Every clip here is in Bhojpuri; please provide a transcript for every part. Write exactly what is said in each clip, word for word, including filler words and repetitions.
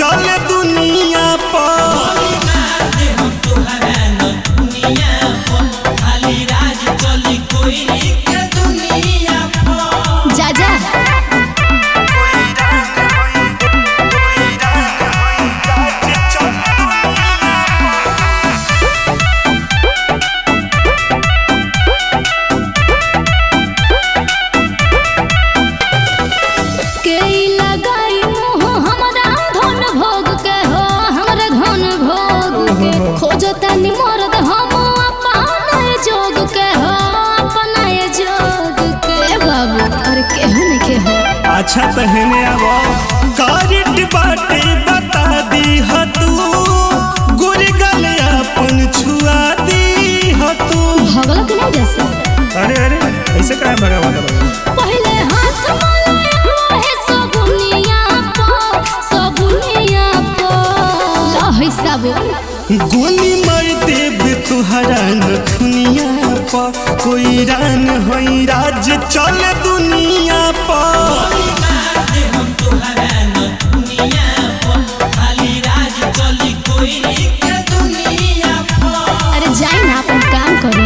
चल दुनिया पर। जा जा खोजतानी मरद हम अपन जोग के हो अपना ये जोग के बाबू और केहू नहीं के हो। अच्छा पहने आवो कारट बाटे बता दी ह तू गोरे गले अपन छुआ दी ह तू। भगला के नहीं जैसे अरे अरे ऐसे काहे भगवा दे पहले हाथ मलाई है सबुनिया को सबुनिया को लही साबुन गोली मार देव तुहरा नखुनिया पर। कोई रान होई राज चल दुनिया पर। अरे जाई ना अपन काम करी।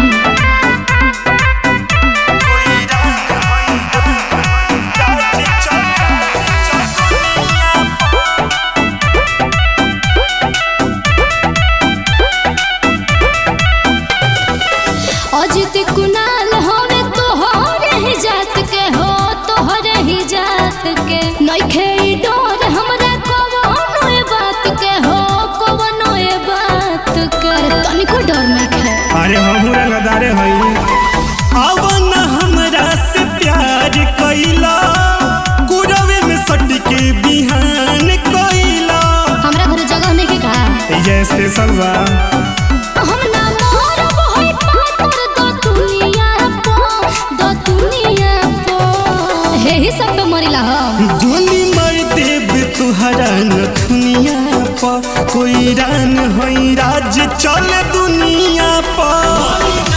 अजित कुनाल होवे तोहरे ही जात के हो तोहरे ही जात के नइखे डोर हमरा कवनो ए बात के हो कवनो ए बात के तनिको डर नइखे। अरे हमहू रंगदारे हई आवन हमरा से प्यार कइला गुरवे में सट के बिहान कइला। हमरा घर जगह नहीं के का ई जे स्पेशल बा हम ना मरब होई पातर दो दुनिया पो दो दुनिया पो हे ही सब पे मरिला हो। गोली मार देव तुहरा नखुनिया पर। कोई रान होई राज चल दुनिया पर।